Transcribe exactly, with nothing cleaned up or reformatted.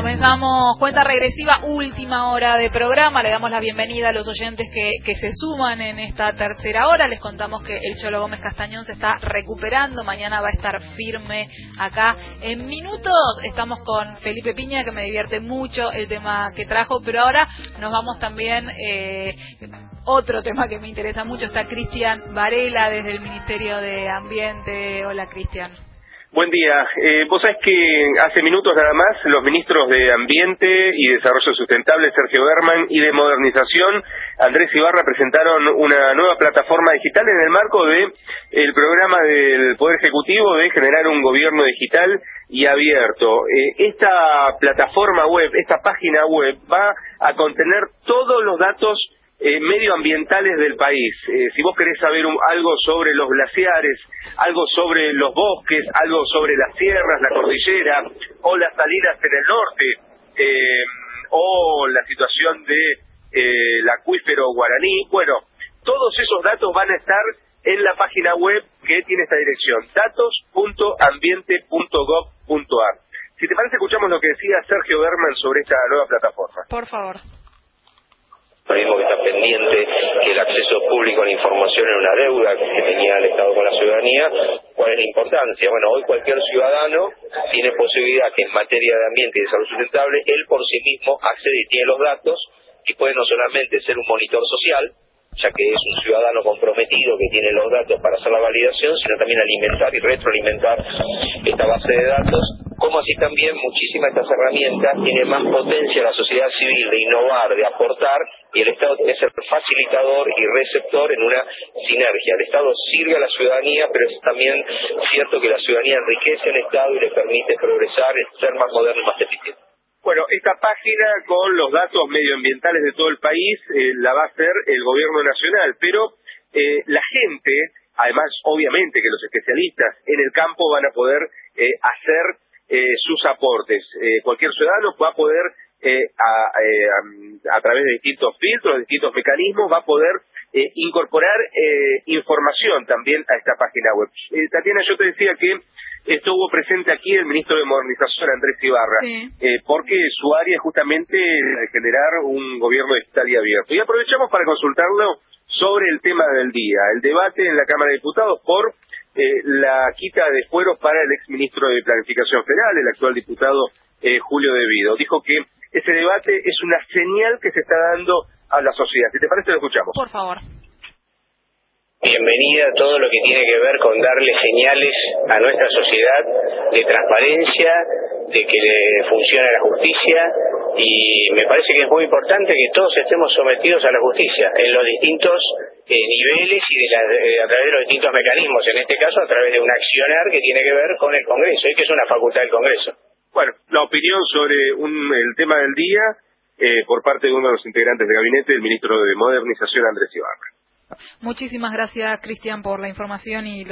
Comenzamos cuenta regresiva, última hora de programa. Le damos la bienvenida a los oyentes que, que se suman en esta tercera hora. Les contamos que el Cholo Gómez Castañón se está recuperando. Mañana va a estar firme acá en minutos. Estamos con Felipe Piña, que me divierte mucho el tema que trajo. Pero ahora nos vamos también... Eh, otro tema que me interesa mucho. Está Cristian Varela desde el Ministerio de Ambiente. Hola, Cristian. Buen día. Eh, vos sabés que hace minutos nada más los ministros de Ambiente y Desarrollo Sustentable, Sergio Berman, y de Modernización, Andrés Ibarra, presentaron una nueva plataforma digital en el marco de el programa del Poder Ejecutivo de generar un gobierno digital y abierto. Eh, esta plataforma web, esta página web, va a contener todos los datos Eh, medioambientales del país. Eh, si vos querés saber un, algo sobre los glaciares, algo sobre los bosques, algo sobre las sierras, la cordillera, o las salinas en el norte, eh, o la situación de eh, el acuífero guaraní, bueno, todos esos datos van a estar en la página web que tiene esta dirección, datos punto ambiente punto gov punto ar. Si te parece, escuchamos lo que decía Sergio Berman sobre esta nueva plataforma. Por favor. Mismo que está pendiente, que el acceso público a la información era una deuda que tenía el Estado con la ciudadanía. ¿Cuál es la importancia? Bueno, hoy cualquier ciudadano tiene posibilidad que en materia de ambiente y de salud sustentable, él por sí mismo accede y tiene los datos, y puede no solamente ser un monitor social, ya que es un ciudadano comprometido que tiene los datos para hacer la validación, sino también alimentar y retroalimentar esta base de datos, como así también muchísimas de estas herramientas tienen más potencia la sociedad civil de innovar, de aportar, y el Estado tiene que ser facilitador y receptor en una sinergia. El Estado sirve a la ciudadanía, pero es también cierto que la ciudadanía enriquece al Estado y le permite progresar, ser más moderno y más eficiente. Bueno, esta página con los datos medioambientales de todo el país eh, la va a hacer el gobierno nacional, pero eh, la gente, además obviamente que los especialistas en el campo van a poder eh, hacer eh, sus aportes. Eh, cualquier ciudadano va a poder, eh, a, a, a través de distintos filtros, de distintos mecanismos, va a poder eh, incorporar eh, información también a esta página web. Eh, Tatiana, yo te decía que estuvo presente aquí el ministro de Modernización, Andrés Ibarra, sí. eh, porque su área es justamente de generar un gobierno digital y abierto. Y aprovechamos para consultarlo sobre el tema del día, el debate en la Cámara de Diputados por eh, la quita de fueros para el exministro de Planificación Federal, el actual diputado eh, Julio De Vido. Dijo que ese debate es una señal que se está dando a la sociedad. Si te parece, lo escuchamos. Por favor. Bienvenida a todo lo que tiene que ver con darle señales a nuestra sociedad de transparencia, de que le funcione la justicia, y me parece que es muy importante que todos estemos sometidos a la justicia en los distintos eh, niveles y de la, eh, a través de los distintos mecanismos, en este caso a través de un accionar que tiene que ver con el Congreso y que es una facultad del Congreso. Bueno, la opinión sobre un, el tema del día eh, por parte de uno de los integrantes del gabinete, el ministro de Modernización, Andrés Ibarra. Muchísimas gracias, Cristian, por la información y